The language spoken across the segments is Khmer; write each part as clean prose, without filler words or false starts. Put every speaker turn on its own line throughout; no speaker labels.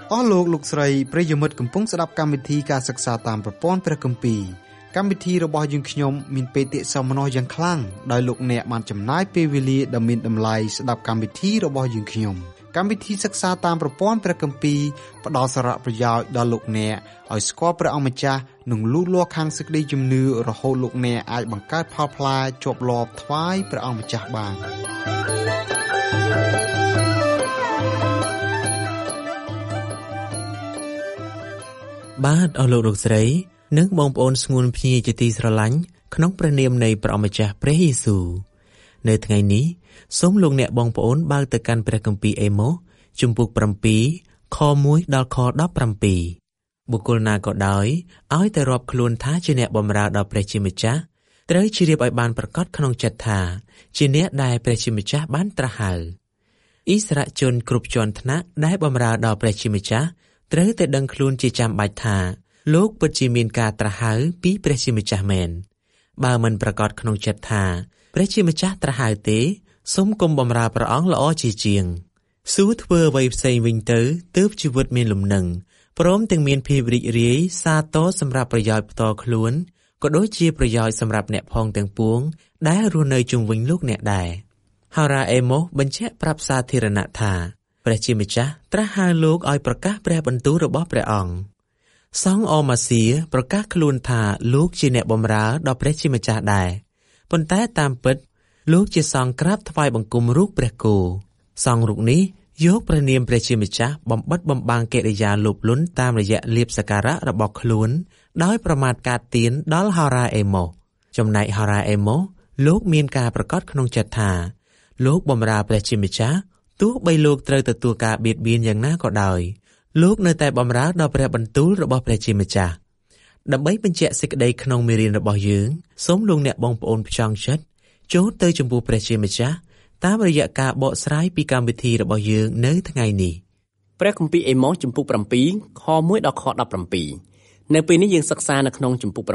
អស់លោកលោកស្រីប្រិយមិត្តកំពុងស្ដាប់កម្មវិធីការសិក្សាតាមប្រព័ន្ធព្រះគម្ពីរកម្មវិធីរបស់យើងខ្ញុំមានបេតិសោមនស្សយ៉ាងខ្លាំងដោយលោកអ្នកបានចំណាយពេលវេលាដ៏មានតម្លៃស្ដាប់កម្មវិធីរបស់យើងខ្ញុំកម្មវិធីសិក្សាតាមប្រព័ន្ធព្រះគម្ពីរផ្ដល់សារៈប្រយោជន៍ដល់លោកអ្នកឲ្យស្គាល់ព្រះអង្គម្ចាស់និងលូតលាស់ខាងសេចក្តីជំនឿរហូតលោកអ្នកអាចបង្កើតផលផ្លែជាប់លាប់ថ្វាយព្រះអង្គម្ចាស់បាន
បាទអស់លោកស្រីនិងបងប្អូនស្ងួនភ្ញៀជាទីស្រឡាញ់ក្នុងព្រះនាមនៃព្រះអម្ចាស់ព្រះយេស៊ូវនៅថ្ងៃនេះសូមលោកអ្នកបងប្អូនបើកទៅកាន់ព្រះគម្ពីរអេម៉ូសជំពូក7ខ1ដល់ខ17បុគ្គលណាក៏ដោយឲ្យតែរាប់ខ្លួនថាជាអ្នកបម្រើដល់ព្រះជាម្ចាស់ត្រូវជ្រាបឲ្យបានប្រកាសក្នុងចិត្តថាជាអ្នកដែលព្រះជាម្ចាស់បានត្រាស់ហៅអ៊ីស្រាអែលជនគ្រប់ជាន់ថ្នាក់ដែលបម្រើដល់ព្រះជាម្ចាស់ត្រូវតែដឹងខ្លួនជាចាំបាច់ថាលោកពិតជាមានការត្រាស់ហៅពីព្រះជាម្ចាស់មែនបើមិនប្រកាសក្នុងចិត្តថាព្រះជាម្ចាស់ត្រាស់ហៅទេសូមកុំបម្រើព្រះអង្គល្អជាជាងសួរធ្វើអ្វីផ្សេងវិញទៅទើបជីវិតមានលំនឹងព្រមទាំងមានភាពរីករាយសាទរសម្រាប់ប្រយោជន៍ផ្ទាល់ខ្លួនក៏ដូចជាប្រយោជន៍សម្រាប់អ្នកផងទាំងពួងដែលរស់នៅជុំវិញលោកអ្នកដែរហោរាអេម៉ូសបញ្ជាក់ប្រាប់សាធារណៈថាព្រះជាម្ចាស់ត្រាស់ហៅលោកឲ្យប្រកាសព្រះបន្ទូលរបស់ព្រះអង្គសង្ឃអម៉ាសៀប្រកាសខ្លួនថាលោកជាអ្នកបម្រើដល់ព្រះជាម្ចាស់ដែរប៉ុន្តែតាមពិតលោកជាសង្ឃក្រាបថ្វាយបង្គំរូបព្រះគោសង្ឃរូបនេះយកព្រះនាមព្រះជាម្ចាស់បំបិទបំបាំងកិរិយាលោភលន់តាមរយៈលាភសក្ការៈរបស់ខ្លួនដោយប្រមាថកាតទានដល់ហោរាអេម៉ូសចំណែកហោរាអេម៉ូសលោកមានការប្រកាសក្នុងចិត្តថាលោកបម្រើព្រះជាម្ចាស់ទោះបីលោកត្រូវទទួលការបៀតបៀនយ៉ាងណាក៏ដោយលោកនៅតែបម្រើដល់ព្រះបន្ទូលរបស់ព្រះជាម្ចាស់ដើម្បីបញ្ជាក់សេចក្តីក្នុងមេរៀនរបស់យើងសូមលោកអ្នកបងប្អូនផ្ចង់ចិត្តចូលទៅចំពោះព្រះជាម្ចាស់តាមរយៈការបកស្រាយពីកម្មវិធីរបស់យើងនៅថ្ងៃនេះ
ព្រះគម្ពីរអេម៉ូសជំពូក7ខ1ដល់ខ17នៅពេលនេះយើងសិក្សានៅក្នុងជំពូក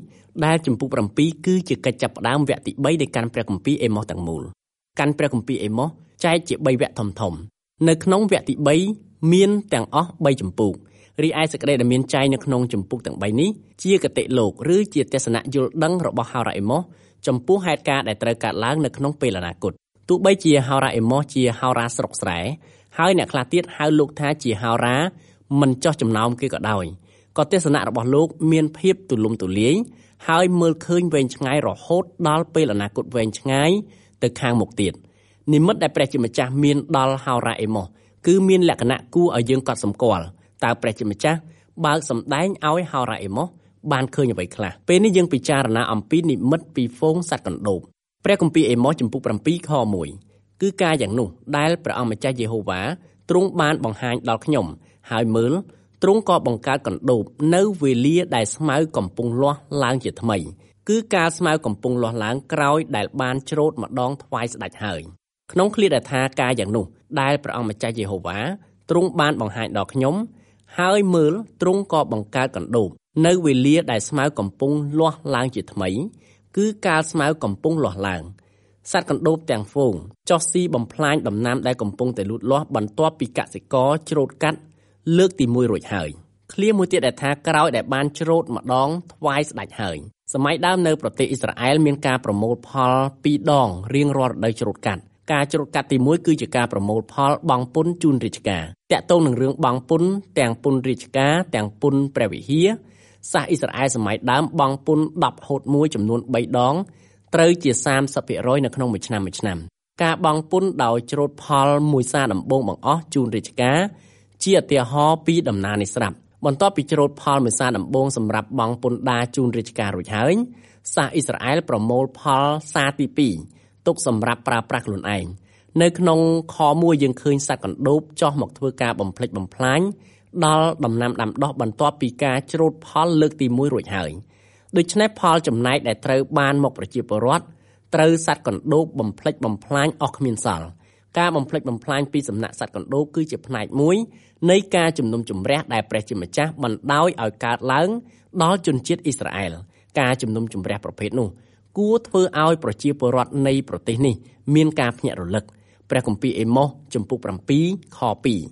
7ដែលជំពូក7គឺជាកិច្ចចាប់ផ្ដើមវគ្គទី3នៃការព្រះគម្ពីរអេម៉ូសទាំងមូលកាន់ព្រះគម្ពីរអេម៉ូសចែកជា3វគ្គធំៗនៅក្នុងវគ្គទី3មានទាំងអស់3ជំពូករីឯសេចក្តីដែលមានចែងនៅក្នុងជំពូកទាំង3នេះជាគតិលោកឬជាទស្សនៈយល់ដឹងរបស់ហោរាអេម៉ូសចំពោះហេតុការណ៍ដែលត្រូវកើតឡើងនៅក្នុងពេលអនាគតទោះបីជាហោរាអេម៉ូសជាហោរាស្រុកស្រែហើយអ្នកខ្លះទៀតហៅលោកថាជាហោរាមិនចោះចំណោមគេក៏ដោយក៏ទស្សនៈរបស់លោកមានភាពទូលំទូលាយហើយមើលឃើញវែងឆ្ងាយរហូតដល់ពេលអនាគតវែងឆ្ងាយទៅខាងមុខទៀតនិមិត្តដែលព្រះជាម្ចាស់មានដល់ហោរាអេម៉ូសគឺមានលក្ខណៈគួរឲ្យយើងកត់សម្គាល់តើព្រះជាម្ចាស់បើកសម្ដែងឲ្យហោរាអេម៉ូសបានឃើញអ្វីខ្លះពេលនេះយើងពិចារណាអំពីនិមិត្តពីហ្វូងសត្វកណ្ដូបព្រះគម្ពីរអេម៉ូសជំពូក7ខ1គឺការយ៉ាងនោះដែលព្រះអង្គម្ចាស់យេហូវ៉ាទ្រង់បានបង្ហាញដល់ខ្ញុំហើយមើលទ្រង់ក៏បង្កើតកណ្ដូបនៅវេលាដែលស្មៅកំពុងលាស់ឡើងជាថ្មីគឺការស្មៅកំពុងលាស់ឡើងក្រោយដែលបានច្រូតម្ដងថ្វាយស្ដេចហើយក្នុងឃ្លាដែលថាការយ៉ាងនោះដែលព្រះអង្គម្ចាស់យេហូវ៉ាទ្រង់បានបង្ហាញដល់ខ្ញុំហើយមើលទ្រង់ក៏បង្កើតកណ្ដូបនៅវេលាដែលស្មៅកំពុងលាស់ឡើងជាថ្មីគឺកាលស្មៅកំពុងលាស់ឡើងសត្វកណ្ដូបទាំងហ្វូងចុះស៊ីបំផ្លាញដំណាំដែលកំពុងតែលូតលាស់បន្ទាប់ពីកសិករច្រូតកាត់លើកទី1រួចហើយឃ្លាមួយទៀតដែលថាក្រោយដែលបានច្រូតម្ដងថ្វាយស្ដេចហើយសម័យដើមនៅប្រទេសអ៊ីស្រាអែលមានការប្រមូលផល2ដងរៀងរាល់រដូវច្រូតកាត់ការច្រូតកាត់ទី1គឺជាការប្រមូលផលបង់ពន្ធជូនរាជការតាក់ទងនឹងរឿងបង់ពន្ធទាំងពន្ធរាជការទាំងពន្ធព្រះវិហារសាសអ៊ីស្រាអែលសម័យដើមបង់ពន្ធ10ហូត1ចំនួន3ដងត្រូវជា 30% នៅក្នុងមួយឆ្នាំការបង់ពន្ធដោយច្រូតផលមួយសារដំបូងបង្អស់ជូនរាជការជាឧទាហរណ៍ពីដំណើរនេះស្រាប់បន្ទាប់ពីច្រូតផលមួយសារដំបូងសម្រាប់បង់ពន្ធដាជូនរាជការរួចហើយសាសអ៊ីស្រាអែលប្រមូលផលសារទី2ទុកសម្រាប់ប្រើប្រាស់ខ្លួនឯងនៅក្នុងខ1យើងឃើញសត្វកណ្ដូបចោះមកធ្វើការបំផ្លិចបំផ្លាញដល់ដំណាំដាំដុះបន្ទាប់ពីការច្រូតផលលើកទី1រួចហើយដូច្នេះផលចំណែកដែលត្រូវបានមកប្រជាពលរដ្ឋត្រូវសត្វកណ្ដូបបំផ្លិចបំផ្លាញអស់គ្មានសល់ការបំផ្លិចបំផ្លាញពីសំណាក់សត្វកណ្ដូបគឺជាផ្នែកមួយនៃការជំនុំជម្រះដែលព្រះជាម្ចាស់បណ្ដោយឲ្យកើតឡើងដល់ជនជាតិអ៊ីស្រាអែលការជំនុំជម្រះប្រភេទនោះគួរធ្វើឲ្យប្រជាពលរដ្ឋនៃប្រទេសនេះមានការភ្ញាក់រលឹកព្រះគម្ពីរអេម៉ូសជំពូក7ខ2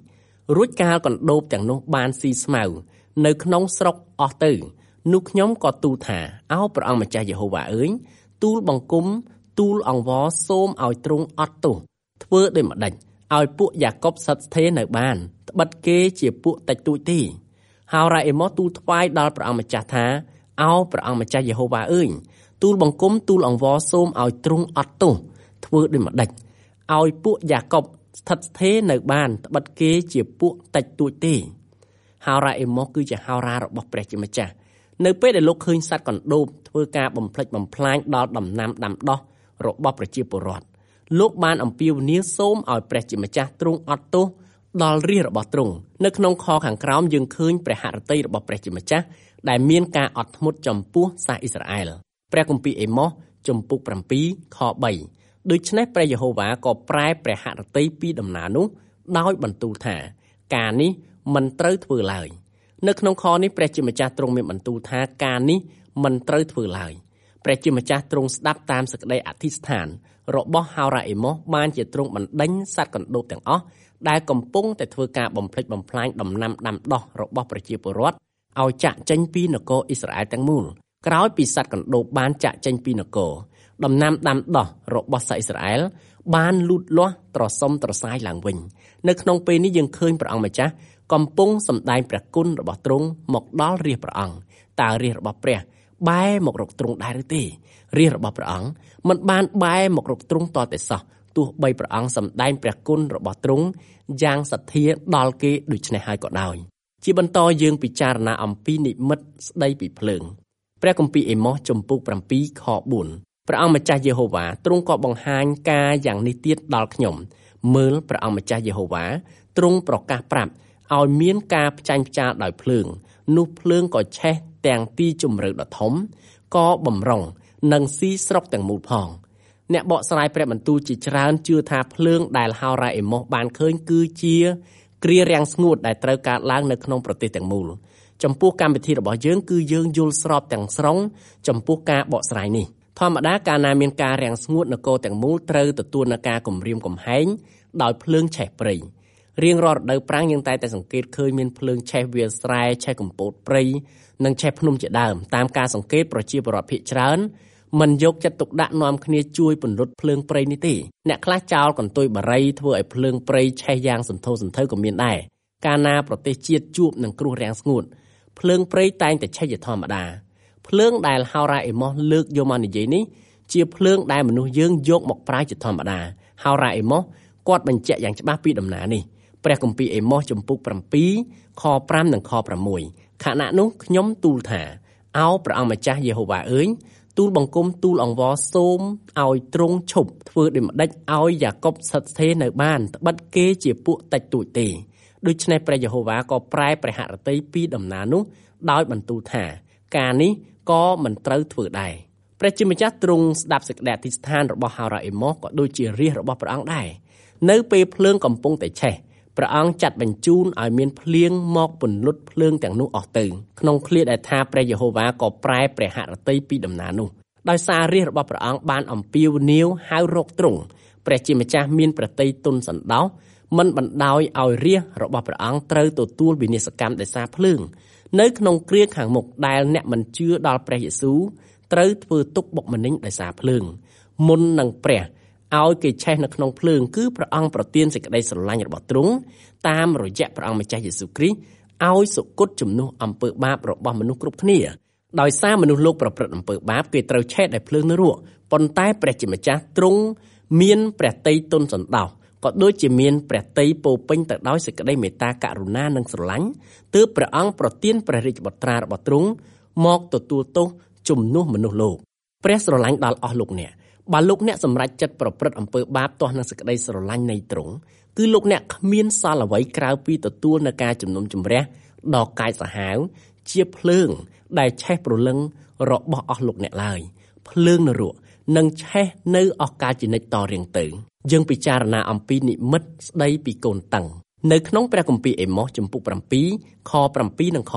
រួចកាលកណ្ដូបទាំងនោះបានស៊ីស្មៅនៅក្នុងស្រុកអស់ទៅនោះខ្ញុំក៏ទូលថាអោព្រះអង្គម្ចាស់យេហូវ៉ាអើយទូលបង្គំទូលអង្វរសូមឲ្យទ្រង់អត់ទោសធ្វើដូចម្ដេចឲ្យពួកយ៉ាកុបស្ថិតស្ថេរនៅបានត្បិតគេជាពួកតិចតួចទេហើយរ៉ាអេម៉ូសទូលថ្វាយដល់ព្រះអង្គម្ចាស់ថាអោព្រះអង្គម្ចាស់យេហូវ៉ាអើយទូលបង្គំទូលអង្វរសូមឲ្យទ្រង់អត់ទោសធ្វើដូចម្ដេចឲ្យពួកយ៉ាកុបស្ថិតស្ថេរនៅបានត្បិតគេជាពួកតិចតួចទេហោរ៉ាអេម៉ូសគឺជាហោរ៉ារបស់ព្រះជាម្ចាស់នៅពេលដែលលោកឃើញសត្វកណ្ដូបធ្វើការបំផ្លិចបំផ្លាញដល់ដំណាំដាំដុះរបស់ប្រជាពលរដ្ឋលោកបានអំពាវនាវសូមឲ្យព្រះជាម្ចាស់ទ្រង់អត់ទោសដល់រាជរបស់ទ្រង់នៅក្នុងខខាងក្រោមយើងឃើញព្រះហឫទ័យរបស់ព្រះជាម្ចាស់ដែលមានការអត់ធ្មត់ចំពោះសាសអ៊ីស្រាអែលព្រះគម្ពីរអេម៉ូសជំពូក7ខ3ដូច្នេះព្រះយេហូវ៉ាក៏ប្រែព្រះហឫទ័យពីដំណើរនោះដោយបន្ទូលថាការនេះមិនត្រូវធ្វើឡើយនៅក្នុងខនេះព្រះជាម្ចាស់ទ្រង់មានបន្ទូលថាការនេះមិនត្រូវធ្វើឡើយព្រះជាម្ចាស់ទ្រង់ស្ដាប់តាមសេចក្តីអធិស្ឋានរបស់ហោរ៉ាអេម៉ូសបានជាទ្រង់បណ្ដេញសត្វកណ្ដូបទាំងអស់ដែលកំពុងតែធ្វើការបំផ្លិចបំផ្លាញដំណាំដាំដុះរបស់ប្រជាពលរដ្ឋឲ្យចាក់ចេញពីនគរអ៊ីស្រាអែលទាំងមូលក្រោយពីសត្វកណ្ដូបបានចាក់ចេញពីនគរដំណាំដាំដុះរបស់សាសអ៊ីស្រាអែលបានលូតលាស់ត្រសុំត្រសាយឡើងវិញនៅក្នុងពេលនេះយើងឃើញព្រះអង្គម្ចាស់កំពុងសម្ដែងព្រះគុណរបស់ទ្រង់មកដល់រាជព្រះអង្គតើរាជរបស់ព្រះបែរមករកទ្រង់ដែរឬទេរាជរបស់ព្រះអង្គមិនបានបែរមករកទ្រង់តតែសោះទោះបីព្រះអង្គសម្ដែងព្រះគុណរបស់ទ្រង់យ៉ាងសទ្ធាដល់គេដូច្នេះហើយក៏ដោយជាបន្តយើងពិចារណាអំពីនិមិត្តស្ដីពីភ្លើងព្រះគម្ពីរអេម៉ូសជំពូក7ខ4ព្រះអង្គម្ចាស់យេហូវ៉ាទ្រង់ក៏បង្ហាញការយ៉ាងនេះទៀតដល់ខ្ញុំមើលព្រះអង្គម្ចាស់យេហូវ៉ាទ្រង់ប្រកាសប្រាប់ឲ្យមានការផ្ចាញ់ផ្ចាលដោយភ្លើងនោះភ្លើងក៏ឆេះទាំងទីជម្រៅដ៏ធំក៏បំរុងនិងស៊ីស្រុកទាំងមូលផងអ្នកបកស្រាយព្រះបន្ទូលជាច្រើនជឿថាភ្លើងដែលហោរ៉ាអេម៉ូសបានឃើញគឺជាគ្រារាំងស្ងួតដែលត្រូវកើតឡើងនៅក្នុងប្រទេសទាំងមូលចំពោះកម្មវិធីរបស់យើងគឺយើងយល់ស្របទាំងស្រុងចំពោះការបកស្រាយនេះធម្មតាកាលណាមានការរាំងស្ងួតនគរទាំងមូលត្រូវទទួលនឹងការគំរាមកំហែងដោយភ្លើងឆេះព្រៃរៀងរាល់រដូវប្រាំងយើងតែសង្កេតឃើញមានភ្លើងឆេះវាលស្រែឆេះកំពតព្រៃនិងឆេះភ្នំជាដើមតាមការសង្កេតប្រជាពលរដ្ឋភាគច្រើនមិនយកចិត្តទុកដាក់នាំគ្នាជួយពន្លត់ភ្លើងព្រៃនេះទេអ្នកខ្លះចោលកន្ទុយបារីធ្វើឲ្យភ្លើងព្រៃឆេះយ៉ាងសន្ធោសន្ធៅក៏មានដែរកាលណាប្រទេសជាតិជួបនឹងគ្រោះរាំងស្ងួតភ្លើងព្រៃតែងតែឆេះជាធម្មតាភ្លើងដែលហោរ៉ាអេម៉ូសលើកយកមកនិយាយនេះជាភ្លើងដែលមនុស្សយើងយកមកប្រើជាធម្មតាហោរ៉ាអេម៉ូសគាត់បញ្ជាក់យ៉ាងច្បាស់ពីដំណើរនេះព្រះគម្ពីរអេម៉ូសជំពូក7ខ5និងខ6ខណៈនោះខ្ញុំទូលថាអោព្រះអង្គម្ចាស់យេហូវ៉ាអើយទូលបង្គំទូលអង្វរសូមឲ្យទ្រង់ឈប់ធ្វើដូចម្ដេចឲ្យយ៉ាកុបស្ថិតស្ថេរនៅបានត្បិតគេជាពួកតិចតួចទេដូច្នេះព្រះយេហូវ៉ាក៏ប្រែព្រះហឫទ័យពីដំណើរនោះដោយបន្ទូលថាការនេះក៏មិនត្រូវធ្វើដែរព្រះជាម្ចាស់ទ្រង់ស្ដាប់សេចក្តីអធិស្ឋានរបស់ហោរ៉ាអេម៉ូសក៏ដូចជារាជរបស់ព្រះអង្គដែរនៅពេលភ្លើងកំពុងតែឆេះព្រះអង្គចាត់បញ្ជូនឲ្យមានភ្លៀងមកពន្លត់ភ្លើងទាំងនោះអស់ទៅក្នុងឃ្លាដែលថាព្រះយេហូវ៉ាក៏ប្រែព្រះហឫទ័យពីដំណើរនោះដោយសាររាជរបស់ព្រះអង្គបានអំពាវនាវហៅរកទ្រង់ព្រះជាម្ចាស់មានព្រះទ័យទុនសណ្ដោសមិនបណ្ដោយឲ្យរាជរបស់ព្រះអង្គត្រូវទទួលវិនាសកម្មដោយសារភ្លើងនៅក្នុងគ្រាខាងមុខដែលអ្នកមិនជឿដល់ព្រះយេស៊ូវត្រូវធ្វើទុក្ខបុកម្នេញដោយសារភ្លើងមុននឹងព្រះឲ្យគេឆេះនៅក្នុងភ្លើងគឺព្រះអង្គប្រទានសេចក្តីស្រឡាញ់របស់ទ្រង់តាមរយៈព្រះអង្គម្ចាស់យេស៊ូវគ្រីស្ទឲ្យសុគតជំនួសអំពើបាបរបស់មនុស្សគ្រប់គ្នាដោយសារមនុស្សលោកប្រព្រឹត្តអំពើបាបគេត្រូវឆេះដោយភ្លើងនរកប៉ុន្តែព្រះជាម្ចាស់ទ្រង់មានព្រះទ័យទុនសណ្ដោសក៏ដូចជាមានព្រះទ័យពោពេញទៅដោយសេចក្តីមេត្តាករុណានិងស្រឡាញ់ទើបព្រះអង្គប្រទានព្រះរាជបុត្រារបស់ទ្រង់មកទទួលទោសជំនួសមនុស្សលោកព្រះស្រឡាញ់ដល់អស់លោកអ្នកបើលោកអ្នកសម្រេចចិត្តប្រព្រឹត្តអំពើបាបទាស់នឹងសេចក្តីស្រឡាញ់នៃទ្រង់គឺលោកអ្នកគ្មានសល់អ្វីក្រៅពីទទួលនឹងការជំនុំជម្រះដ៏កាចសាហាវជាភ្លើងដែលឆេះព្រលឹងរបស់អស់លោកអ្នកឡើយភ្លើងនរកនឹងឆេះនៅអស់កលជានិច្ចតរៀងទៅយើងពិចារណាអំពីនិមិត្តស្ដីពីកូនតឹងនៅក្នុងព្រះគម្ពីរអេម៉ូសជំពូក7ខ7និងខ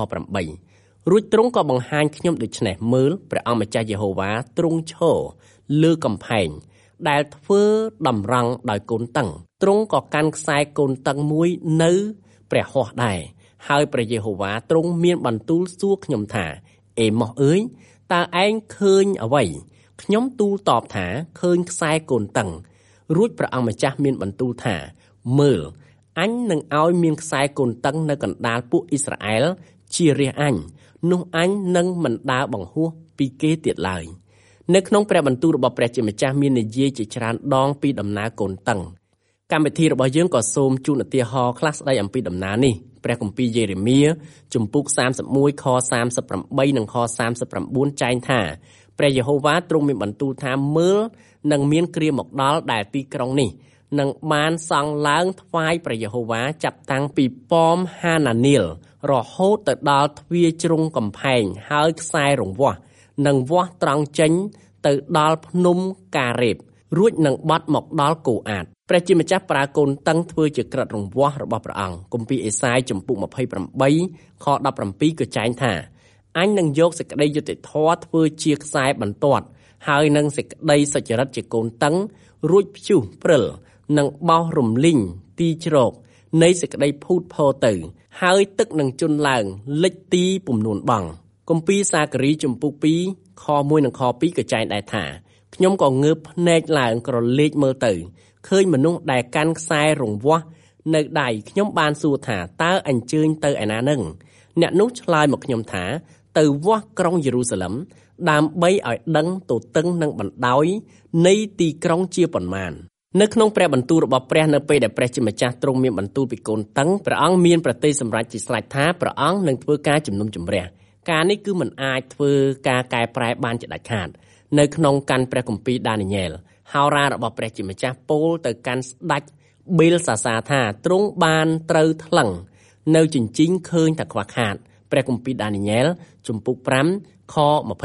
8រួចទ្រង់ក៏បង្ហាញខ្ញុំដូច្នេះមើលព្រះអង្គម្ចាស់យេហូវ៉ាទ្រង់ឈរលើកំផែងដែលធ្វើតម្រង់ដោយកូនតឹងទ្រង់ក៏កាន់ខ្សែកូនតឹងមួយនៅព្រះហស្ថដែរហើយព្រះយេហូវ៉ាទ្រង់មានបន្ទូលសួរខ្ញុំថាអេម៉ូសអើយតើឯងឃើញអ្វីខ្ញុំទូលតបថាឃើញខ្សែកូនតឹងរួចព្រះអង្គម្ចាស់មានបន្ទូលថាមើលអញនឹងឲ្យមានខ្សែកូនតឹងនៅកណ្ដាលពួកអ៊ីស្រាអែលជារាជអញនោះអញនឹងមិនដើរបង្ហួសពីគេទៀតឡើយនៅក្នុងព្រះបន្ទូលរបស់ព្រះជាម្ចាស់មាននិយាយជាច្រើនដងពីដំណើរកូនតឹងកម្មវិធីរបស់យើងក៏សូមជូនឧទាហរណ៍ខ្លះស្ដីអំពីដំណើរនេះព្រះគម្ពីរយេរេមៀជំពូក31ខ38និងខ39ចែងថាព្រះយេហូវ៉ាទ្រង់មានបន្ទូលថាមើលនឹងមានគ្រាមកដល់ដែលទីក្រុងនេះនឹងបានសង់ឡើងថ្វាយព្រះយេហូវ៉ាចាប់តាំងពីប៉មហាណានីលរហូតទៅដល់ទ្វារជ្រុងកំផែងហើយខ្សែរង្វាស់នឹងវាស់ត្រង់ចេញទៅដល់ភ្នំការ៉េបរួចនឹងបត់មកដល់កូអាតព្រះជាម្ចាស់ប្រើកូនតឹងធ្វើជាក្រិតរង្វាស់របស់ព្រះអង្គគម្ពីរអេសាយជំពូក28ខ17ក៏ចែងថាអញនឹងយកសេចក្តីយុត្តិធម៌ធ្វើជាខ្សែបន្ទាត់ហើយនឹងសេចក្តីសុចរិតជាកូនតឹងរួចព្យុះព្រិលនឹងបោសរំលីងទីជ្រកនៃសេចក្តីភូតភរទៅហើយទឹកនឹងជន់ឡើងលិចទីពំនួនបង់គម្ពីរសាគរីជំពូក2ខ1និងខ2ក៏ចែងដែរថាខ្ញុំក៏ងើបភ្នែកឡើងក្រឡេកមើលទៅឃើញមនុស្សដែលកាន់ខ្សែរង្វាស់នៅដៃខ្ញុំបានសួរថាតើអញ្ជើញទៅឯណានឹងអ្នកនោះឆ្លើយមកខ្ញុំថាទៅវាស់ក្រុងយេរូសាឡិមដើម្បីឲ្យដឹងទទឹងនិងបណ្ដោយនៃទីក្រុងជាប៉ុន្មាននៅក្នុងព្រះបន្ទូលរបស់ព្រះនៅពេលដែលព្រះជាម្ចាស់ទ្រង់មានបន្ទូលពីកូនតឹងព្រះអង្គមានប្រតិសម្រាប់ជាស្រេចថាព្រះអង្គនឹងធ្វើការជំនុំជម្រះការនេះគឺមិនអាចធ្វើការកែប្រែបានជាដាច់ខាតនៅក្នុងកាន់ព្រះគម្ពីរដានីយ៉ែលហោរារបស់ព្រះជាម្ចាស់ពោលទៅកាន់ស្ដេចប៊ីលសាសាថាទ្រង់បានត្រូវថ្លឹងនៅជញ្ជីងឃើញតែខ្វះខាតព្រះគម្ពីរដានីយ៉ែលជំពូក5ខ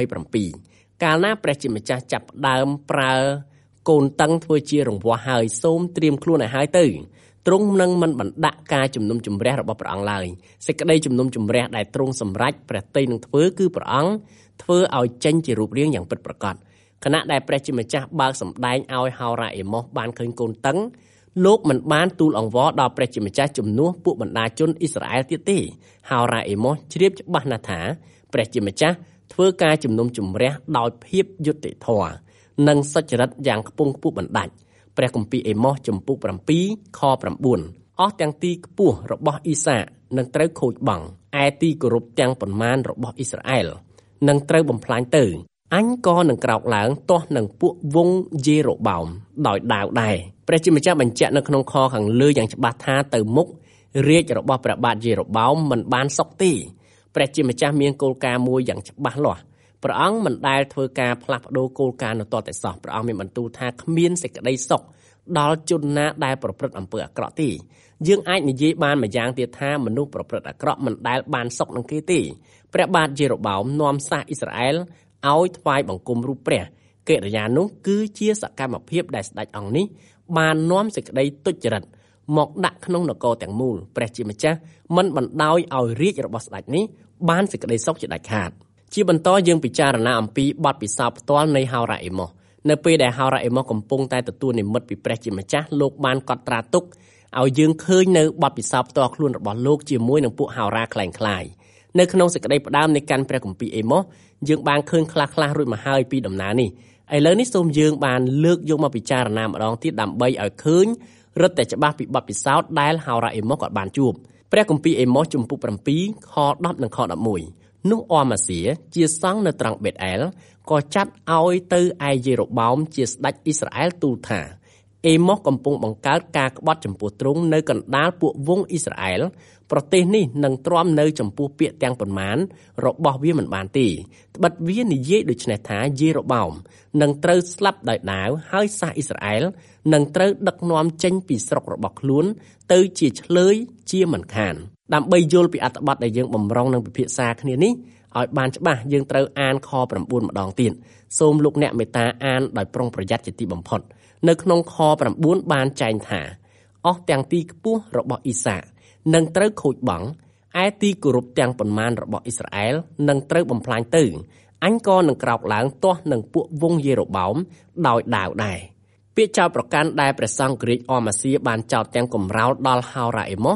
27កាលណាព្រះជាម្ចាស់ចាប់ផ្ដើមប្រើកូនតឹងធ្វើជារង្វាស់ហើយសូមត្រៀមខ្លួនឲ្យហើយទៅទ្រង់នឹងមិនបណ្ដាក់ការជំនុំជម្រះរបស់ព្រះអង្គឡើយសេចក្តីជំនុំជម្រះដែលទ្រង់សម្រេចព្រះទ័យនឹងធ្វើគឺព្រះអង្គធ្វើឲ្យចេញជារូបរាងយ៉ាងពិតប្រាកដខណៈដែលព្រះជាម្ចាស់បើកសម្ដែងឲ្យហោរ៉ាអេម៉ូសបានឃើញកូនតឹងលោកមិនបានទូលអង្វរដល់ព្រះជាម្ចាស់ជំនួសពួកបណ្ដាជនអ៊ីស្រាអែលទៀតទេហោរ៉ាអេម៉ូសជ្រាបច្បាស់ណាស់ថាព្រះជាម្ចាស់ធ្វើការជំនុំជម្រះដោយភាពយុត្តិធម៌និងសុចរិតយ៉ាងខ្ពង់ខ្ពស់បណ្ដាច់ព្រះគម្ពីរអេម៉ូសជំពូក7ខ9អស់ទាំងទីខ្ពស់របស់អ៊ីសាកនឹងត្រូវខូចបង់ឯទីគោរពទាំងប៉ុន្មានរបស់អ៊ីស្រាអែលនឹងត្រូវបំផ្លាញទៅអញក៏នឹងក្រោកឡើងទាស់នឹងពួកវង្សយេរ៉ូបោមដោយដាវដែរព្រះជាម្ចាស់បញ្ជាក់នៅក្នុងខខាងលើយ៉ាងច្បាស់ថាទៅមុខរាជរបស់ព្រះបាទយេរ៉ូបោមមិនបានសុខទេព្រះជាម្ចាស់មានគោលការណ៍មួយយ៉ាងច្បាស់លាស់ព្រះអង្គមិនដែលធ្វើការផ្លាស់ប្ដូរគោលការណ៍នៅតតែសោះព្រះអង្គមានបន្ទូលថាគ្មានសេចក្តីសុខដល់ជនណាដែលប្រព្រឹត្តអំពើអាក្រក់ទេយើងអាចនិយាយបានម្យ៉ាងទៀតថាមនុស្សប្រព្រឹត្តអាក្រក់មិនដែលបានសុខនឹងគេទេព្រះបាទយេរ៉ូបោមនាំសាសអ៊ីស្រាអែលឲ្យថ្វាយបង្គំរូបព្រះកិរិយានោះគឺជាសកម្មភាពដែលស្ដេចអង្គនេះបាននាំសេចក្តីទុច្ចរិតមកដាក់ក្នុងនគរទាំងមូលព្រះជាម្ចាស់មិនបណ្ដោយឲ្យរាជរបស់ស្ដេចនេះបានសេចក្តីសុខជាដាច់ខាតជាបន្តយើងពិចារណាអំពីបទពិសោធន៍ផ្ទាល់នៃហោរ៉ាអេម៉ូសនៅពេលដែលហោរ៉ាអេម៉ូសកំពុងតែទទួលនិមិត្តពីព្រះជាម្ចាស់លោកបានកត់ត្រាទុកឲ្យយើងឃើញនៅបទពិសោធន៍ផ្ទាល់ខ្លួនរបស់លោកជាមួយនឹងពួកហោរ៉ាខ្លែងខ្លាយនៅក្នុងសេចក្តីផ្ដើមនៃកាន់ព្រះគម្ពីរអេម៉ូសយើងបានឃើញខ្លះៗរួចមកហើយពីដំណើរនេះឥឡូវនេះសូមយើងបានលើកយកមកពិចារណាម្ដងទៀតដើម្បីឲ្យឃើញរឹតតែច្បាស់ពីបទពិសោធន៍ដែលហោរ៉ាអេម៉ូសក៏បានជួបព្រះគម្ពីរអេម៉ូសជំពូក7ខ10និងខ11នោះអមាសៀជាសង្ឃនៅត្រង់បេតអែលក៏ចាត់ឲ្យទៅឯយេរ៉ូបោមជាស្ដេចអ៊ីស្រាអែលទូលថាអេម៉ូសកំពុងបង្កើតការក្បត់ចំពោះទ្រង់នៅកណ្ដាលពួកវង្សអ៊ីស្រាអែលប្រទេសនេះនឹងទ្រាំនៅចំពោះពាក្យទាំងប៉ុន្មានរបស់វាមិនបានទេត្បិតវានិយាយដូចនេះថាយេរ៉ូបោមនឹងត្រូវស្លាប់ដោយដាវហើយសាសអ៊ីស្រាអែលនឹងត្រូវដឹកនាំចេញពីស្រុករបស់ខ្លួនទៅជាឆ្លើយជាមិនខានដើម្បីយល់ពីអត្ថបទដែលយើងបំរុងនឹងពិភាក្សាគ្នានេះឲ្យបានច្បាស់យើងត្រូវអានខ9ម្ដងទៀតសូមលោកអ្នកមេត្តាអានដោយប្រុងប្រយ័ត្នជាទីបំផុតនៅក្នុងខ9បានចែងថាអស់ទាំងទីខ្ពស់របស់អ៊ីសាកនឹងត្រូវខូចបង់ឯទីគោរពទាំងប៉ុន្មានរបស់អ៊ីស្រាអែលនឹងត្រូវបំផ្លាញទៅអញក៏នឹងក្រោកឡើងទាស់នឹងពួកវង្សយេរ៉ូបោមដោយដាវដែរពាក្យចោទប្រកាន់ដែលព្រះសង្ឃក្រិចអមាសៀបានចោទទាំងកំរោលដល់ហោរ៉ាអេម៉ូស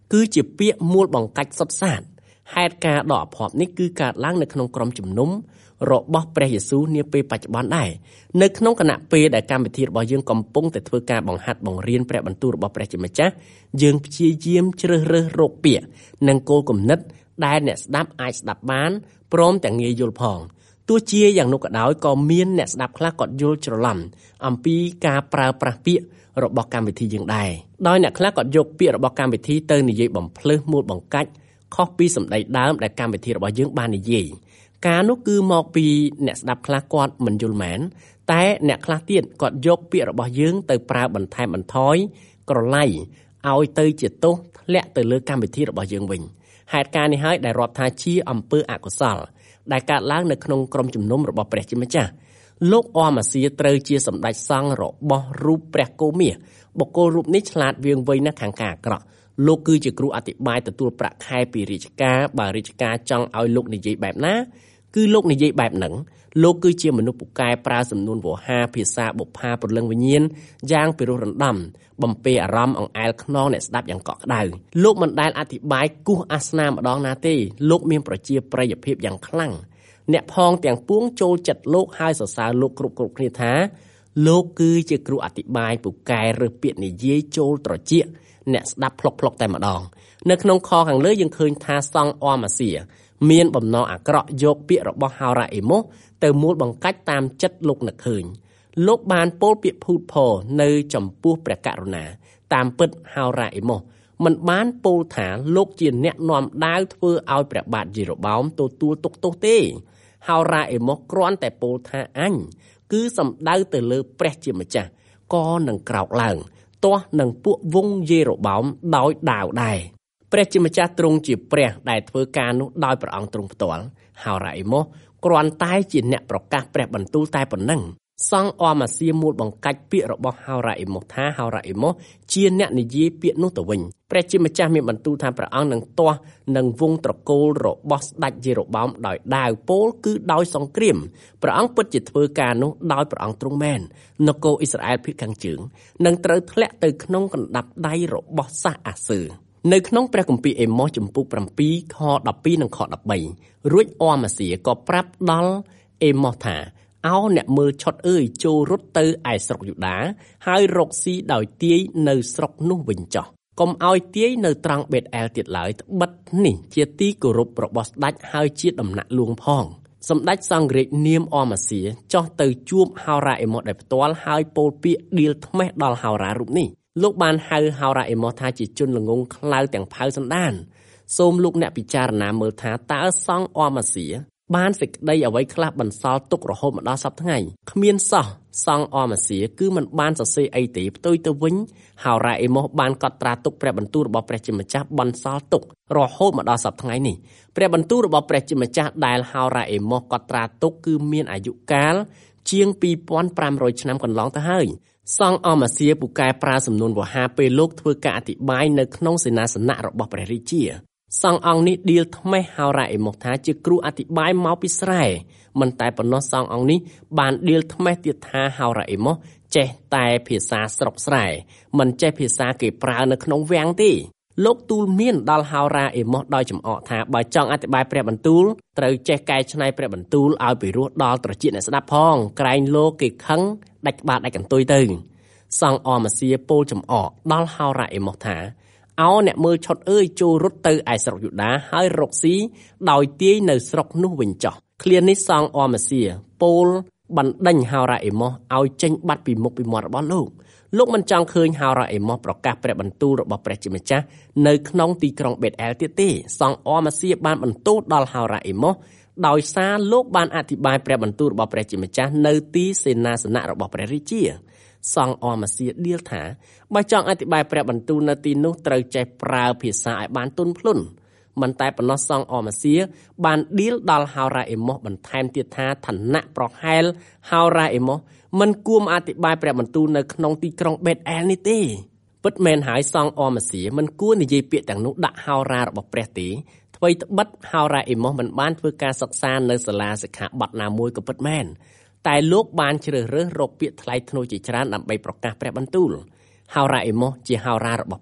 គឺជាពាក្យមូលបង្កាច់សុទ្ធសាធហេតុការដកអភ័ព្វនេះគឺកើតឡើងនៅក្នុងក្រុមជំនុំរបស់ព្រះយេស៊ូវនាពេលបច្ចុប្បន្នដែរនៅក្នុងគណៈពេលដែលកម្មវិធីរបស់យើងកំពុងតែធ្វើការបង្ហាត់បង្រៀនព្រះបន្ទូលរបស់ព្រះជាម្ចាស់យើងព្យាយាមជ្រើសរើសរកពាក្យនិងគោលគំនិតដែលអ្នកស្ដាប់អាចស្ដាប់បានព្រមទាំងងាយយល់ផងទោះជាយ៉ាងនោះក៏ដោយក៏មានអ្នកស្ដាប់ខ្លះក៏យល់ច្រឡំអំពីការប្រើប្រាស់ពាក្យរបស់កម្មវិធីយើងដែរដោយអ្នកខ្លះក៏យកពាក្យរបស់កម្មវិធីទៅនិយាយបំភ្លឺមូលបង្កាច់ខុសពីសម្ដីដើមដែលកម្មវិធីរបស់យើងបាននិយាយការនោះគឺមកពីអ្នកស្ដាប់ខ្លះគាត់មិនយល់មែនតែអ្នកខ្លះទៀតគាត់យកពាក្យរបស់យើងទៅប្រើបន្ថែមបន្ថយក្រឡៃឲ្យទៅជាទោសធ្លាក់ទៅលើកម្មវិធីរបស់យើងវិញហេតុការណ៍នេះហើយដែលរាប់ថាជាអំពើអកុសលដែលកើតឡើងនៅក្នុងក្រុមជំនុំរបស់ព្រះជាម្ចាស់លោកអមអាសៀត្រូវជាសម្ដេចសង្ឃរបស់រូបព្រះគោមាសបុគ្គលរូបនេះឆ្លាតវាងវៃណាស់ខាងការអាក្រក់លោកគឺជាគ្រូអធិប្បាយទទួលប្រាក់ខែពីរាជការបើរាជការចង់ឲ្យលោកនិយាយបែបណាគឺលោកនិយាយបែបហ្នឹងលោកគឺជាមនុស្សពូកែប្រើសំនួនវោហារភាសាបុប្ផាព្រលឹងវិញ្ញាណយ៉ាងពិរោះរណ្ដំបំពេអារម្មណ៍អង្អែលខ្នងអ្នកស្ដាប់យ៉ាងកក់ក្ដៅលោកមិនដែលអធិប្បាយគោះអាសនាម្ដងណាទេលោកមានប្រជាប្រិយភាពយ៉ាងខ្លាំងអ្នកផងទាំងពួងចូលចិត្តលោកហើយសរសើរលោកគ្រប់គ្នាថាលោកគឺជាគ្រូអធិប្បាយពូកែរើសពាក្យនិយាយចូលត្រចៀកអ្នកស្ដាប់ផ្លុកតែម្ដងនៅក្នុងខខាងលើយើងឃើញថាសង្ឃអមអាសៀមានបំណងអាក្រក់យកពាក្យរបស់ហោរ៉ាអេម៉ូសទៅមូលបង្កាច់តាមចិត្តលោកនឹកឃើញលោកបានពោលពាក្យភូតផរនៅចំពោះព្រះករុណាតាមពិតហោរ៉ាអេម៉ូសមិនបានពោលថាលោកជាអ្នកនាំដាវធ្វើឲ្យព្រះបាទយេរ៉ូបោមទទួលទុក្ខទោសទេហោរ៉ាអេម៉ូសគ្រាន់តែពោលថាអញគឺសំដៅទៅលើព្រះជាម្ចាស់ក៏នឹងក្រោកឡើងទាស់នឹងពួកវង្សយេរ៉ូបោមដោយដាវដែរព្រះជាម្ចាស់ទ្រង់ជាព្រះដែលធ្វើការនោះដោយព្រះអង្គទ្រង់ផ្ទាល់ហោរ៉ាអេម៉ូសគ្រាន់តែជាអ្នកប្រកាសព្រះបន្ទូលតែប៉ុណ្ណឹងសង្ឃអមអាសៀមូលបង្កាច់ពាក្យរបស់ហោរ៉ាអេម៉ូសថាហោរ៉ាអេម៉ូសជាអ្នកនិយាយពាក្យនោះទៅវិញព្រះជាម្ចាស់មានបន្ទូលថាព្រះអង្គនឹងទាស់នឹងវង្សត្រកូលរបស់ស្ដេចយេរ៉ូបោមដោយដាវពោលគឺដោយសង្គ្រាមព្រះអង្គពិតជាធ្វើការនោះដោយព្រះអង្គទ្រង់មែននគរអ៊ីស្រាអែលភាគខាងជើងនឹងត្រូវធ្លាក់ទៅក្នុងកណ្ដាប់ដៃរបស់សាសអាសឺនៅក្នុងព្រះគម្ពីរអេម៉ូសចំពុក7ខ12និងខ13រួចអមអាសៀក៏ប្រាប់ដល់អេម៉ូសថាអោអ្នកមើលឆុតអើយចូលរត់ទៅឯស្រុកយូដាហើយរកស៊ីដោយទាយនៅស្រុកនោះវិញចុះកុំឲ្យទាយនៅត្រង់បេតអែលទៀតឡើយត្បិតនេះជាទីគោរពរបស់ស្ដេចហើយជាដំណាក់លួងផងសម្ដេចសង្ឃរាជនាមអមអាសៀចុះទៅជួបហោរ៉ាអេម៉ូសដោយផ្ទាល់ហើយពោលពាក្យដៀលថ្មេះដល់ហោរ៉ារូបនេះលោកបានហៅហោរ៉ាអេម៉ូសថាជាជនល្ងង់ខ្លៅទាំងផៅសន្តានសូមលោកអ្នកពិចារណាមើលថាតើសង្ឃអមអាសៀបានសេចក្តីអ្វីខ្លះបន្សល់ទុករហូតមកដល់សប្តាហ៍ថ្ងៃគ្មានសោះសង្ឃអមអាសៀគឺមិនបានសរសេរអីទេផ្ទុយទៅវិញហោរ៉ាអេម៉ូសបានកត់ត្រាទុកព្រះបន្ទូលរបស់ព្រះជាម្ចាស់បន្សល់ទុករហូតមកដល់សប្តាហ៍ថ្ងៃនេះព្រះបន្ទូលរបស់ព្រះជាម្ចាស់ដែលហោរ៉ាអេម៉ូសកត់ត្រាទុកគឺមានអាយុកាលជាង 2500 ឆ្នាំកន្លងទៅហើយសង្ឃអមអាសៀពូកែប្រើសំនួនវោហារពេលលោកធ្វើការអធិប្បាយនៅក្នុងសេនាសនៈរបស់ព្រះរាជាសង្ឃអង្គនេះដៀលថ្មេះហោរ៉ាអេម៉ូសថាជាគ្រូអធិប្បាយមកពីស្រែមិនតែប៉ុណ្ណោះសង្ឃអង្គនេះបានដៀលថ្មេះទៀតថាហោរ៉ាអេម៉ូសចេះតែភាសាស្រុកស្រែមិនចេះភាសាគេប្រើនៅក្នុងវាំងទេលោកទូលមានដល់ហោរ៉ាអេម៉ូសដោយចំអកថាបើចង់អធិប្បាយព្រះបន្ទូលត្រូវចេះកែច្នៃព្រះបន្ទូលឲ្យពិរោះដល់ត្រចៀកអ្នកស្ដាប់ផងក្រែងលោកគេខឹងដាច់ក្បាលដាច់កន្ទុយទៅសង្ឃអមអាសៀពោលចំអកដល់ហោរ៉ាអេម៉ូសថាអោអ្នកមើលឆុតអើយចូលរត់ទៅឯស្រុកយូដាហើយរកស៊ីដោយទាយនៅស្រុកនោះវិញចុះឃ្លានេះសង្ឃអមអាសៀពោលបណ្ដេញហោរ៉ាអេម៉ូសឲ្យចេញបាត់ពីមុខពីមាត់របស់លោកមិនចង់ឃើញហោរ៉ាអេម៉ូសប្រកាសព្រះបន្ទូលរបស់ព្រះជាម្ចាស់នៅក្នុងទីក្រុងបេតអែលទៀតទេសង្ឃអមអាសៀបានបន្ទោសដល់ហោរ៉ាអេម៉ូសដោយសារលោកបានអធិប្បាយព្រះបន្ទូលរបស់ព្រះជាម្ចាស់នៅទីសេនាសនៈរបស់ព្រះរាជាសង្ឃអមអាសៀដៀលថាបើចង់អធិប្បាយព្រះបន្ទូលនៅទីនោះត្រូវចេះប្រើភាសាឲ្យបានទន់ភ្លន់មិនតែប៉ុណ្ណោះសង្ឃអមអាសៀបានដៀលដល់ហោរ៉ាអេម៉ូសបន្ថែមទៀតថាឋានៈប្រហែលហោរ៉ាអេម៉ូសមិនគួរអធិប្បាយព្រះបន្ទូលនៅក្នុងទីក្រុងបេតអែលនេះទេពិតមែនហើយសង្ឃអមអាសៀមិនគួរនិយាយពាក្យទាំងនោះដាក់ហោរ៉ារបស់ព្រះទេអ្វីត្បិតហោរ៉ាអេម៉ូសមិនបានធ្វើការសិក្សានៅសាលាសិក្ខាបទណាមួយក៏ពិតមែនតែលោកបានជ្រើសរើសរកពាក្យថ្លៃថ្នូរជាច្រើនដើម្បីប្រកាសព្រះបន្ទូលហោរ៉ាអេម៉ូសជាហោរ៉ារបស់ព្រះ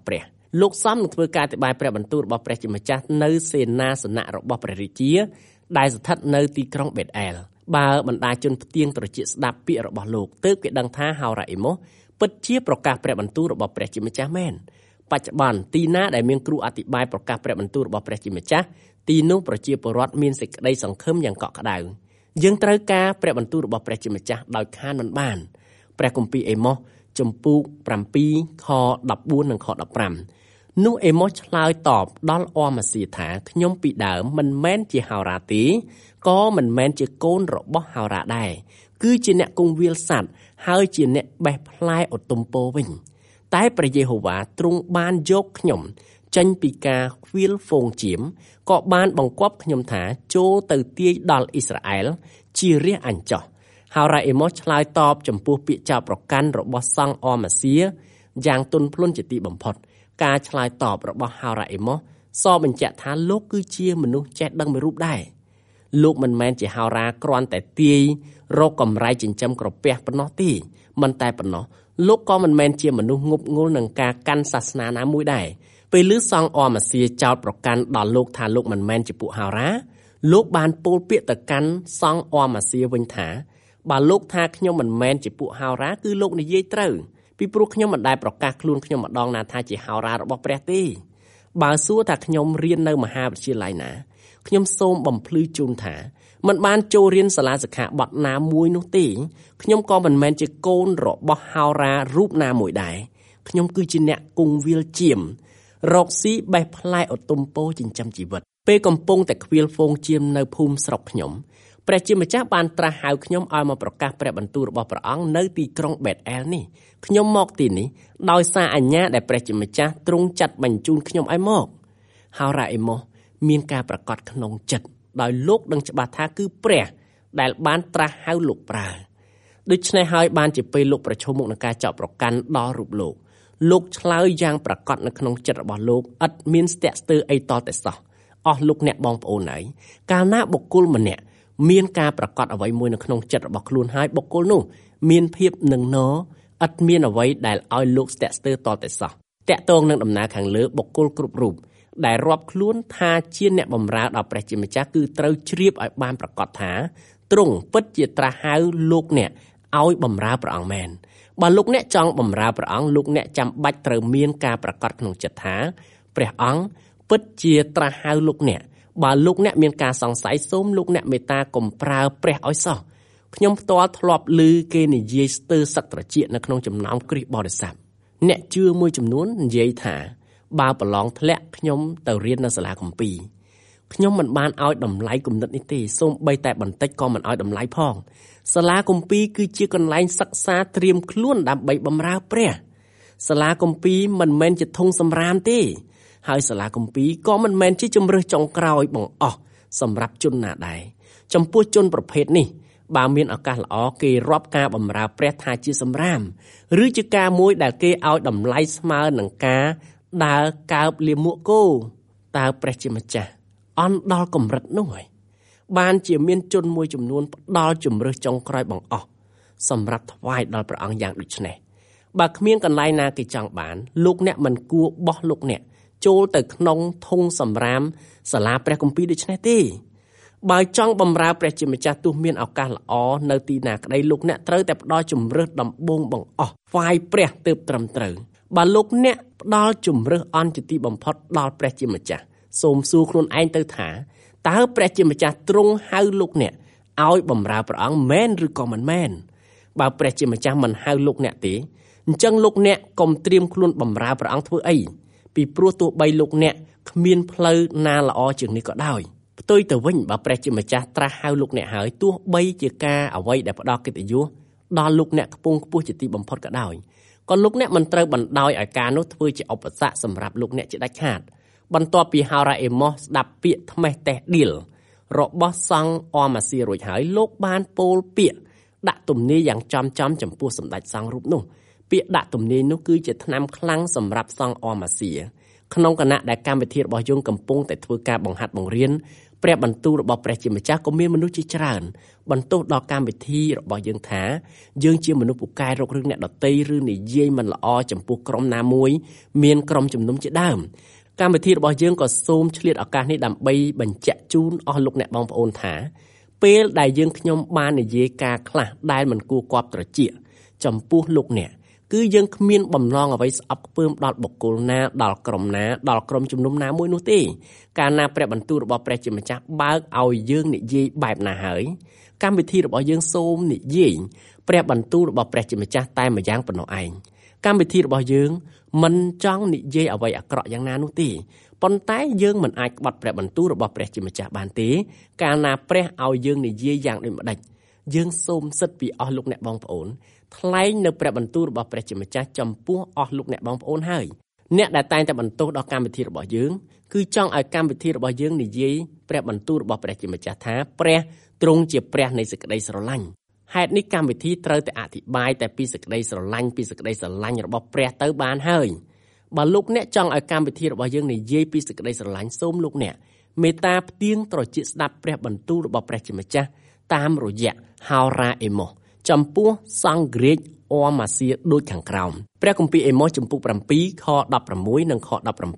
លោកសំនឹងធ្វើការអធិប្បាយព្រះបន្ទូលរបស់ព្រះជាម្ចាស់នៅសេនាសនៈរបស់ព្រះរាជាដែលស្ថិតនៅទីក្រុងបេតអែលបើបណ្ដាជនផ្ទៀងត្រចៀកស្ដាប់ពាក្យរបស់លោកទើបគេដឹងថាហោរ៉ាអេម៉ូសពិតជាប្រកាសព្រះបន្ទូលរបស់ព្រះជាម្ចាស់មែនបច្ចុប្បន្នទីណាដែលមានគ្រូអធិប្បាយប្រកាសព្រះបន្ទូលរបស់ព្រះជាម្ចាស់ទីនោះប្រជាពលរដ្ឋមានសេចក្តីសង្ឃឹមយ៉ាងកក់ក្ដៅយើងត្រូវការព្រះបន្ទូលរបស់ព្រះជាម្ចាស់ដោយខានមិនបានព្រះគម្ពីរអេម៉ូសជំពូក7ខ14និងខ15នោះអេម៉ូសឆ្លើយតបដល់អមាស៊ីថាខ្ញុំពីដើមមិនមែនជាហោរ៉ាទេក៏មិនមែនជាកូនរបស់ហោរ៉ាដែរគឺជាអ្នកគង្វាលសត្វហើយជាអ្នកបេះផ្លែឧត្តមពរវិញតែព្រះយេហូវ៉ាទ្រង់បានយកខ្ញុំចេញពីការខ្វៀលហ្វូងជៀមក៏បានបង្គាប់ខ្ញុំថាចូលទៅទាយដល់អ៊ីស្រាអែលជារាជអញ្ចោះហោរ៉ាអេម៉ូសឆ្លើយតបចំពោះពាក្យចោទប្រកាន់របស់សង្ឃអមាស៊ីយ៉ាងទន់ភ្លន់ជាទីបំផុតការឆ្លើយតបរបស់ហោរ៉ាអេម៉ូសសបញ្ជាក់ថាលោកគឺជាមនុស្សចេះដឹងមួយរូបដែរលោកមិនមែនជាហោរ៉ាគ្រាន់តែទាយរកកម្រៃចិញ្ចឹមក្រពះប៉ុណ្ណោះទេមិនតែប៉ុណ្ណោះលោកក៏មិនមែនជាមនុស្សងប់ងល់នឹងការកាន់សាសនាណាមួយដែរពេលឮសង្ឃអមាស៊ីចោទប្រកាន់ដល់លោកថាលោកមិនមែនជាពួកហោរ៉ាលោកបានពោលពាក្យទៅកាន់សង្ឃអមាស៊ីវិញថាបើលោកថាខ្ញុំមិនមែនជាពួកហោរ៉ាគឺលោកនិយាយត្រូវពីព្រោះខ្ញុំមិនដែលប្រកាសខ្លួនខ្ញុំម្ដងណាថាជាហោរ៉ារបស់ព្រះទេបើសួរថាខ្ញុំរៀននៅមហាវិទ្យាល័យណាខ្ញុំសូមបំភ្លឺជូនថាមិនបានចូលរៀនសាលាសិក្ខាបទណាមួយនោះទេខ្ញុំក៏មិនមែនជាកូនរបស់ហោរ៉ារូបណាមួយដែរខ្ញុំគឺជាអ្នកគង្វាលជៀមរកស៊ីបេះផ្លែឧត្តមពរចិញ្ចឹមជីវិតពេលកំពុងតែខ្វៀលហ្វូងជៀមនៅភូមិស្រុកខ្ញុំព្រះជាម្ចាស់បានត្រាស់ហៅខ្ញុំឲ្យមកប្រកាសព្រះបន្ទូលរបស់ព្រះអង្គនៅទីក្រុងបេតអែលនេះខ្ញុំមកទីនេះដោយសារអាជ្ញាដែលព្រះជាម្ចាស់ទ្រង់ចាត់បញ្ជូនខ្ញុំឲ្យមកហោរ៉ាអេម៉ូសមានការប្រកាសក្នុងចិត្តដោយលោកដឹងច្បាស់ថាគឺព្រះដែលបានត្រាស់ហៅលោកប្រើដូច្នេះហើយបានជាពេលលោកប្រឈមមុខនឹងការចោទប្រកាន់ដល់រូបលោកឆ្លើយយ៉ាងប្រកបនៅក្នុងចិត្តរបស់លោកឥតមានស្ទាក់ស្ទើរអីតតែសោះអស់លោកអ្នកបងប្អូនហើយកាលណាបុគ្គលម្នាក់មានការប្រកាសអ្វីមួយនៅក្នុងចិត្តរបស់ខ្លួនហើយបុគ្គលនោះមានភាពនឹងណឥតមានអ្វីដែលឲ្យលោកស្ទាក់ស្ទើរតតែសោះតាក់ទងនឹងដំណើរខាងលើបុគ្គលគ្រប់រូបដែលរាប់ខ្លួនថាជាអ្នកបម្រើដល់ព្រះជាម្ចាស់គឺត្រូវជ្រាបឲ្យបានប្រកាសថាទ្រង់ពិតជាត្រាស់ហៅលោកអ្នកឲ្យបម្រើព្រះអង្គមែនបើលោកអ្នកចង់បម្រើព្រះអង្គលោកអ្នកចាំបាច់ត្រូវមានការប្រកាសក្នុងចិត្តថាព្រះអង្គពិតជាត្រាស់ហៅលោកអ្នកបើលោកអ្នកមានការសង្ស័យសូមលោកអ្នកមេត្តាកុំប្រើព្រះឲ្យសោះខ្ញុំផ្ទាល់ធ្លាប់ឮគេនិយាយស្ទើរសឹកត្រចៀកនៅក្នុងចំណោមគ្រិស្តបរិស័ទអ្នកជឿមួយចំនួននិយាយថាបើប្រឡងធ្លាក់ខ្ញុំទៅរៀននៅសាលាគម្ពីរខ្ញុំមិនបានឲ្យតម្លៃគំនិតនេះទេសូម្បីតែបន្តិចក៏មិនឲ្យតម្លៃផងសាលាគម្ពីរគឺជាកន្លែងសិក្សាត្រៀមខ្លួនដើម្បីបម្រើព្រះសាលាគម្ពីរមិនមែនជាធុងសំរាមទេហើយសាលាគម្ពីរក៏មិនមែនជាជំរើសចុងក្រោយបង្អស់សម្រាប់ជនណាដែរចំពោះជនប្រភេទនេះបើមានឱកាសល្អគេរាប់ការបម្រើព្រះថាជាសម្រាមឬជាការមួយដែលគេឲ្យតម្លៃស្មើនឹងការដើរកើបលាមកគោតើព្រះជាម្ចាស់អន់ដល់កម្រិតនោះហើយបានជាមានជនមួយចំនួនផ្ដល់ជំរើសចុងក្រោយបង្អស់សម្រាប់ថ្វាយដល់ព្រះអង្គយ៉ាងដូចនេះបើគ្មានកន្លែងណាគេចង់បានលោកអ្នកមិនគួរបោះលោកអ្នកចូលទៅក្នុងធុងសម្រាមសាលាព្រះគម្ពីរដូចនេះទេបើចង់បម្រើព្រះជាម្ចាស់ទោះមានឱកាសល្អនៅទីណាក្តីលោកអ្នកត្រូវតែផ្ដល់ជំរើសដំបូងបង្អស់ថ្វាយព្រះទើបត្រឹមត្រូវបើលោកអ្នកផ្ដល់ជំរើសអន់ជាទីបំផុតដល់ព្រះជាម្ចាស់សូមសួរខ្លួនឯងទៅថាតើព្រះជាម្ចាស់ទ្រង់ហៅលោកអ្នកឲ្យបម្រើព្រះអង្គមែនឬក៏មិនមែនបើព្រះជាម្ចាស់មិនហៅលោកអ្នកទេអញ្ចឹងលោកអ្នកកុំត្រៀមខ្លួនបម្រើព្រះអង្គធ្វើអីពីព្រោះទោះបីលោកអ្នកគ្មានផ្លូវណាល្អជាងនេះក៏ដោយផ្ទុយទៅវិញបើព្រះជាម្ចាស់ត្រាស់ហៅលោកអ្នកហើយទោះបីជាការអ្វីដែលផ្ដល់កិត្តិយសដល់លោកអ្នកខ្ពង់ខ្ពស់ជាទីបំផុតក៏ដោយក៏លោកអ្នកមិនត្រូវបណ្ដោយឲ្យការនោះធ្វើជាឧបសគ្គសម្រាប់លោកអ្នកជាដាច់ខាតបន្ទាប់ពីហោរ៉ាអេម៉ូសស្ដាប់ពាក្យថ្មេះតេះឌីលរបស់សង្ឃអមាស៊ីរួចហើយលោកបានពោលពាក្យដាក់ទំនាយយ៉ាងចំចំពោះសម្ដេចសង្ឃរូបនោះពាក្យដាក់ទំនាយនោះគឺជាថ្នាំខ្លាំងសម្រាប់សង្ឃអមាស៊ីក្នុងគណៈដែលកម្មវិធីរបស់យើងកំពុងតែធ្វើការបង្ហាត់បង្រៀនព្រះបន្ទូលរបស់ព្រះជាម្ចាស់ក៏មានមនុស្សជាច្រើនបន្ទោសដល់កម្មវិធីរបស់យើងថាយើងជាមនុស្សពូកែរករឿងអ្នកដទៃឬនិយាយមិនល្អចំពោះក្រុមណាមួយមានក្រុមជំនុំជាដើមកម្មវិធីរបស់យើងក៏សូមឆ្លៀតឱកាសនេះដើម្បីបញ្ជាក់ជូនអស់លោកអ្នកបងប្អូនថាពេលដែលយើងខ្ញុំបាននិយាយការខ្លះដែលមិនគួរគប់ត្រចៀកចំពោះលោកអ្នកគឺយើងគ្មានបំណងអ្វីស្អប់ខ្ពើមដល់បុគ្គលណាដល់ក្រុមណាដល់ក្រុមជំនុំណាមួយនោះទេកាលណាព្រះបន្ទូលរបស់ព្រះជាម្ចាស់បើកឲ្យយើងនិយាយបែបណាហើយកម្មវិធីរបស់យើងសូមនិយាយព្រះបន្ទូលរបស់ព្រះជាម្ចាស់តែម្យ៉ាងប៉ុណ្ណោះឯងកម្មវិធីរបស់យើងមិនចង់និយាយអ្វីអាក្រក់យ៉ាងណានោះទេប៉ុន្តែយើងមិនអាចក្បត់ព្រះបន្ទូលរបស់ព្រះជាម្ចាស់បានទេកាលណាព្រះឲ្យយើងនិយាយយ៉ាងដូចម្ដេចយើងសូមសិទ្ធពីអស់លោកអ្នកបងប្អូនថ្លែងនៅព្រះបន្ទូលរបស់ព្រះជាម្ចាស់ចំពោះអស់លោកអ្នកបងប្អូនហើយអ្នកដែលតែងតែបន្ទោសដល់កម្មវិធីរបស់យើងគឺចង់ឲ្យកម្មវិធីរបស់យើងនិយាយព្រះបន្ទូលរបស់ព្រះជាម្ចាស់ថាព្រះទ្រង់ជាព្រះនៃសេចក្តីស្រឡាញ់ហេតុនេះកម្មវិធីត្រូវតែអធិប្បាយតែពីសេចក្តីស្រឡាញ់របស់ព្រះទៅបានហើយបើលោកអ្នកចង់ឲ្យកម្មវិធីរបស់យើងនិយាយពីសេចក្តីស្រឡាញ់សូមលោកអ្នកមេត្តាផ្ទៀងត្រចៀកស្ដាប់ព្រះបន្ទូលរបស់ព្រះជាម្ចាស់តាមរយៈហោរ៉ាអេម៉ូសចំពោះសង្ឃក្រិចអម៉ាសៀដូចខាងក្រោមព្រះគម្ពីរអេម៉ូសចំពុក7ខ16និងខ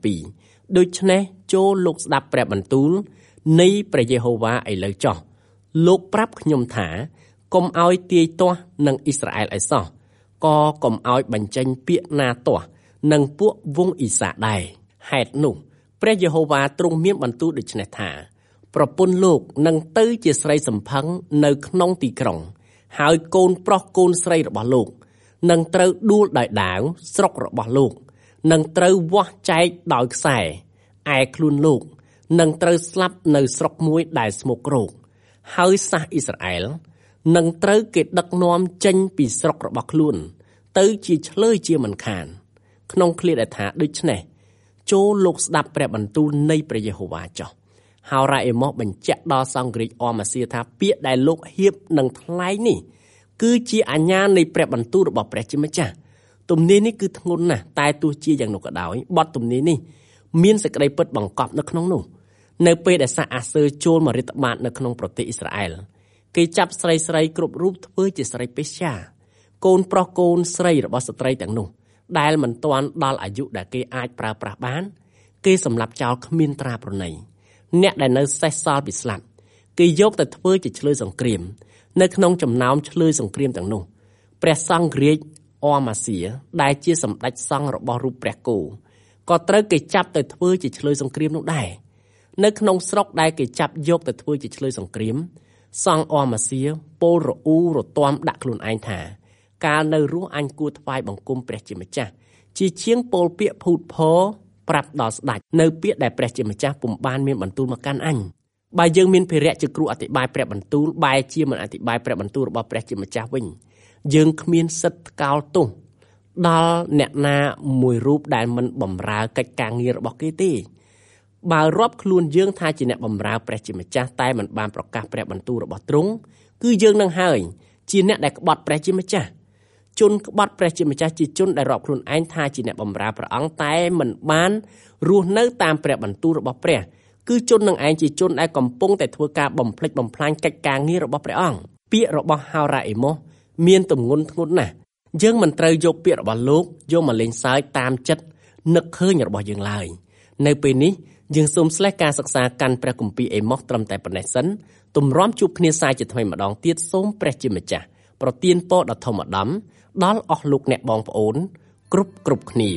17ដូច្នេះចូលលោកស្ដាប់ព្រះបន្ទូលនៃព្រះយេហូវ៉ាឥឡូវចុះលោកប្រាប់ខ្ញុំថាកុំឲ្យទាយទាស់នឹងអ៊ីស្រាអែលឲ្យសោះក៏កុំឲ្យបញ្ចេញពាក្យណាទាស់នឹងពួកវង្សអ៊ីសាដែរហេតុនោះព្រះយេហូវ៉ាទ្រង់មានបន្ទូលដូច្នេះថាប្រពន្ធលោកនឹងទៅជាស្រីសម្ផឹងនៅក្នុងទីក្រុងហើយកូនប្រុសកូនស្រីរបស់លោកនឹងត្រូវដួលដោយដាវស្រុករបស់លោកនឹងត្រូវវាស់ចែកដោយខ្សែឯខ្លួនលោកនឹងត្រូវស្លាប់នៅស្រុកមួយដែលស្មុករោគហើយសាសអ៊ីស្រាអែលនឹងត្រូវគេដឹកនាំចេញពីស្រុករបស់ខ្លួនទៅជាឆ្លើយជាមិនខានក្នុងឃ្លាដែលថាដូច្នេះចូលលោកស្ដាប់ព្រះបន្ទូលនៃព្រះយេហូវ៉ាចុះហោរ៉ាអេម៉ូសបញ្ជាក់ដល់សង្ឃក្រិចអម៉ាសៀថាពាក្យដែលលោកហៀបនឹងថ្លែងនេះគឺជាអាញានៃព្រះបន្ទូលរបស់ព្រះជាម្ចាស់ទំនាយនេះគឺធ្ងន់ណាស់តែទោះជាយ៉ាងនោះក៏ដោយបទទំនាយនេះមានសេចក្តីពិតបង្កប់នៅក្នុងនោះនៅពេលដែលសាសអាសឺចូលមករាតត្បាតនៅក្នុងប្រទេសអ៊ីស្រាអែលគេចាប់ស្រីគ្រប់រូបធ្វើជាស្រីពេស្យាកូនប្រុសកូនស្រីរបស់ស្ត្រីទាំងនោះដែលមិនទាន់ដល់អាយុដែលគេអាចប្រើប្រាស់បានគេសម្លាប់ចោលគ្មានត្រាប្រណីអ្នកដែលនៅសេសសល់ពីស្លាប់គេយកទៅធ្វើជាឆ្លើយសង្គ្រាមនៅក្នុងចំណោមឆ្លើយសង្គ្រាមទាំងនោះព្រះសង្ឃរាជអម៉ាសៀដែលជាសម្ដេចសង្ឃរបស់រូបព្រះគោក៏ត្រូវគេចាប់ទៅធ្វើជាឆ្លើយសង្គ្រាមនោះដែរនៅក្នុងស្រុកដែលគេចាប់យកទៅធ្វើជាឆ្លើយសង្គ្រាមសង្ឃអម៉ាសៀពោលរអ៊ូរទាំដាក់ខ្លួនឯងថាកាលនៅរស់អញគួរថ្វាយបង្គំព្រះជាម្ចាស់ជាជាងពោលពាក្យភូតផរប្រាប់ដល់ស្ដេចនៅពាក្យដែលព្រះជាម្ចាស់ពុំបានមានបន្ទូលមកកាន់អញបើយើងមានភារៈជាគ្រូអធិប្បាយព្រះបន្ទូលបែរជាមិនអធិប្បាយព្រះបន្ទូលរបស់ព្រះជាម្ចាស់វិញយើងគ្មានសិទ្ធិថ្កោលទោសដល់អ្នកណាមួយរូបដែលមិនបម្រើកិច្ចការងាររបស់គេទេបើរាប់ខ្លួនយើងថាជាអ្នកបម្រើព្រះជាម្ចាស់តែមិនបានប្រកាសព្រះបន្ទូលរបស់ទ្រង់គឺយើងនឹងហើយជាអ្នកដែលក្បត់ព្រះជាម្ចាស់ជនក្បត់ព្រះជាម្ចាស់ជាជនដែលរាប់ខ្លួនឯងថាជាអ្នកបម្រើព្រះអង្គតែមិនបានរស់នៅតាមព្រះបន្ទូលរបស់ព្រះគឺជននឹងឯងជាជនដែលកំពុងតែធ្វើការបំផ្លិចបំផ្លាញកិច្ចការងាររបស់ព្រះអង្គពាក្យរបស់ហោរ៉ាអេម៉ូសមានទម្ងន់ធ្ងន់ណាស់យើងមិនត្រូវយកពាក្យរបស់លោកយកមកលេងសើចតាមចិត្តនឹកឃើញរបស់យើងឡើយនៅពេលនេះយើងសូមស្លេះការសិក្សាកាន់ព្រះគម្ពីរអេម៉ូសត្រឹមតែប៉ុណ្ណេះសិនទម្រាំជួបគ្នាសាយជាថ្មីម្ដងទៀតសូមព្រះជាម្ចាស់ប្រទានពរដ៏ធំឧត្តមដល់អស់លោកអ្នកបងប្អូនគ្រប់គ្នា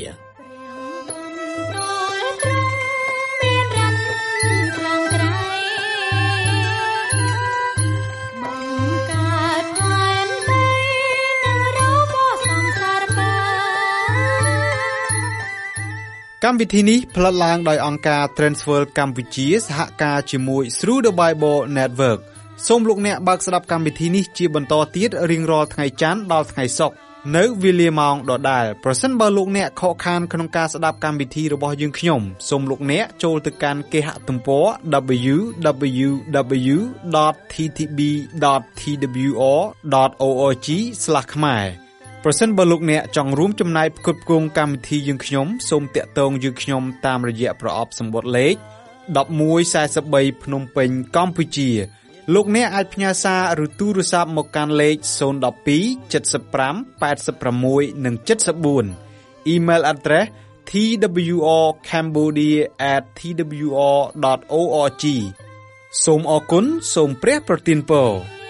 កម្មវិធីនេះផ្លាត់ឡើងដោយអង្គការ Transworld កម្ពុជាសហការជាមួយ Through the Bible Network សូមលោកអ្នកបើកស្ដាប់កម្មវិធីនេះជាបន្តទៀតរៀងរាល់ថ្ងៃច័ន្ទដល់ថ្ងៃសុក្រនៅវេលាម៉ោងដដែលប្រសិនបើលោកអ្នកខកខានក្នុងការស្ដាប់កម្មវិធីរបស់យើងខ្ញុំសូមលោកអ្នកចូលទៅកាន់គេហទំព័រ www.ttb.twr.org/ ខ្មែរប្រសិនបើលោកអ្នកចង់រួមចំណែកផ្គត់ផ្គង់កម្មវិធីយើងខ្ញុំសូមតាក់ទងយើងខ្ញុំតាមរយៈប្រអប់សម្បត្តិលេខ 1143 ភ្នំពេញកម្ពុជាលោកអ្នកអាចផ្ញើសារឬទូរស័ព្ទមកកាន់លេខ012 75 86 និង 74 Email address twrcambodia@twr.org សូមអរគុណសូមព្រះប្រទានពរ